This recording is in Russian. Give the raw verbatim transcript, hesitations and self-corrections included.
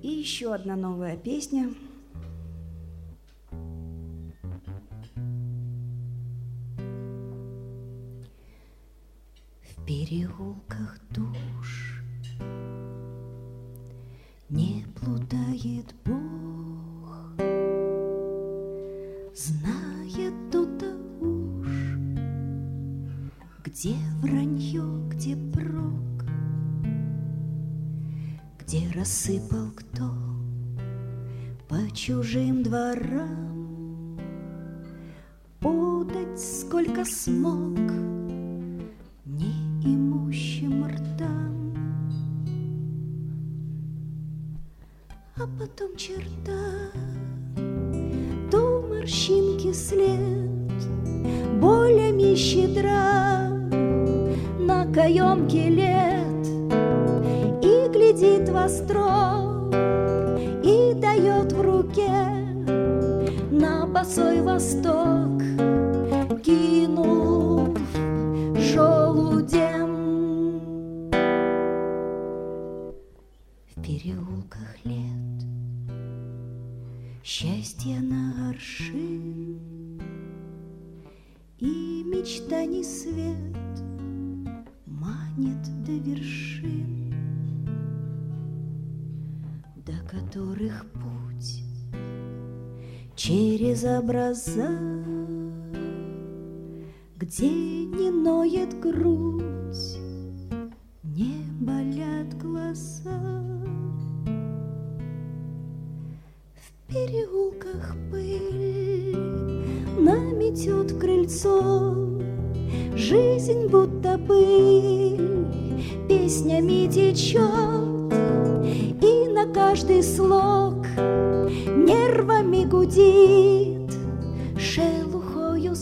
еще одна новая песня. В переулках душ не плутает Бог, знает то-то уж, где вранье, где прок, где рассыпал кто по чужим дворам подать сколько смог неимущим ртам. А потом черта, то морщинки след, болями щедра на каемке лет, и глядит востро, и дает в руке на босой восток, кинув желудем. В переулках лет счастье на аршин, и мечтаний свет манит до вершин, до которых путь через образа, где не ноет грудь, не болят глаза. В переулках пыль наметет крыльцо, жизнь будто пыль песнями течет, и на каждый слог нервами гудит, шелухою